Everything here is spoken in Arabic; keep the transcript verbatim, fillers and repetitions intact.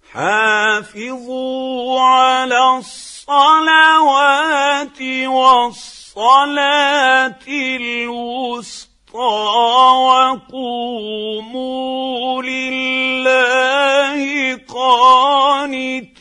حافظوا على الصلوات والصلاة الوسطى وقوموا لله قانتين.